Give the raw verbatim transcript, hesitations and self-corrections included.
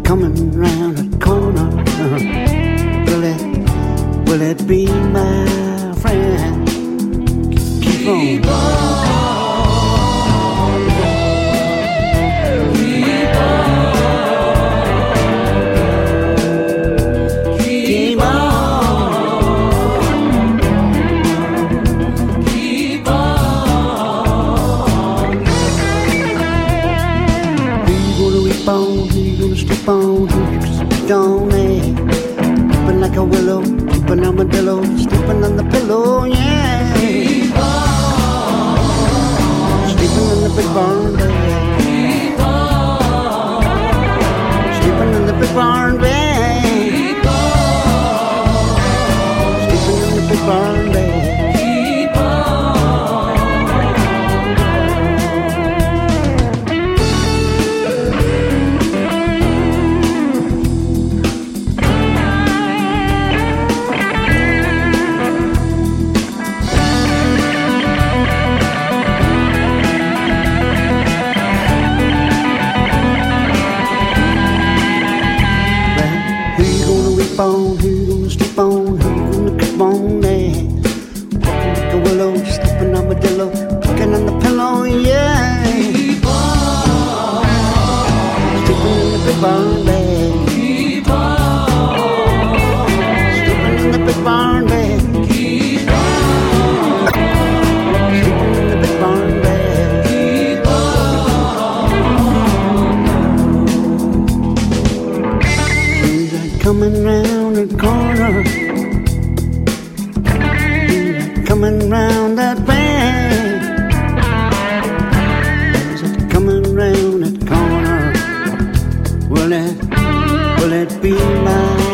coming round the corner? Will it, will it be my friend? Keep on. Keep on. Sleep on, sleep on, eh? Sleeping like a willow, sleeping on my pillow, sleeping on the pillow, yeah. Sleep on, sleeping in the big barn bed. Sleep on, sleeping in the big barn bed. Sleep on, sleeping in the big barn bed. On, who gonna sleep on, who gonna keep on there? Walking like a willow, sleeping on my pillow, picking on the pillow, yeah. Keep on, sleeping in the big barn bed. Keep on, sleeping in the big barn bed. Keep on, sleeping in the big barn bed. Keep on, who's that coming round the corner? Coming round that bend. Is it coming round that corner? Will it, will it be mine?